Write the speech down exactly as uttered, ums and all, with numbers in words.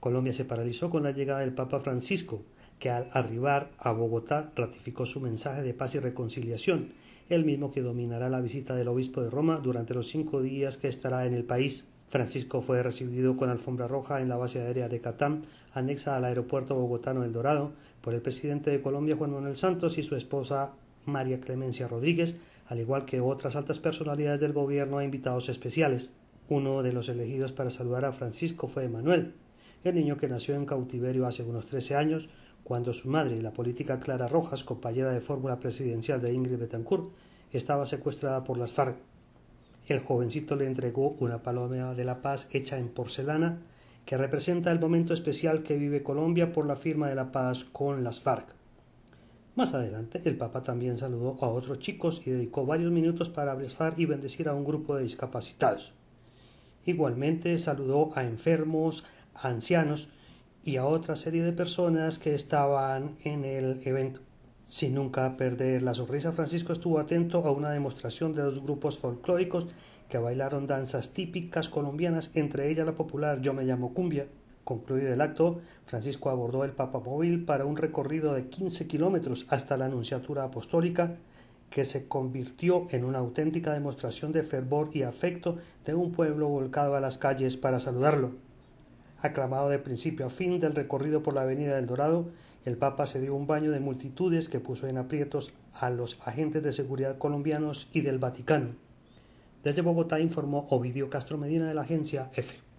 Colombia se paralizó con la llegada del Papa Francisco, que al arribar a Bogotá ratificó su mensaje de paz y reconciliación, el mismo que dominará la visita del obispo de Roma durante los cinco días que estará en el país. Francisco fue recibido con alfombra roja en la base aérea de Catán, anexa al aeropuerto bogotano El Dorado, por el presidente de Colombia, Juan Manuel Santos, y su esposa María Clemencia Rodríguez, al igual que otras altas personalidades del gobierno e invitados especiales. Uno de los elegidos para saludar a Francisco fue Emanuel, el niño que nació en cautiverio hace unos trece años, cuando su madre, la política Clara Rojas, compañera de fórmula presidencial de Ingrid Betancourt, estaba secuestrada por las FARC. El jovencito le entregó una paloma de la paz hecha en porcelana, que representa el momento especial que vive Colombia por la firma de la paz con las FARC. Más adelante, el Papa también saludó a otros chicos y dedicó varios minutos para abrazar y bendecir a un grupo de discapacitados. Igualmente saludó a enfermos, a ancianos y a otra serie de personas que estaban en el evento. Sin nunca perder la sonrisa, Francisco estuvo atento a una demostración de dos grupos folclóricos que bailaron danzas típicas colombianas, entre ellas la popular Yo me llamo cumbia. Concluido el acto, Francisco abordó el papamóvil para un recorrido de quince kilómetros hasta la Nunciatura Apostólica, que se convirtió en una auténtica demostración de fervor y afecto de un pueblo volcado a las calles para saludarlo. Aclamado de principio a fin del recorrido por la avenida del Dorado, el Papa se dio un baño de multitudes que puso en aprietos a los agentes de seguridad colombianos y del Vaticano. Desde Bogotá informó Ovidio Castro Medina de la agencia EFE.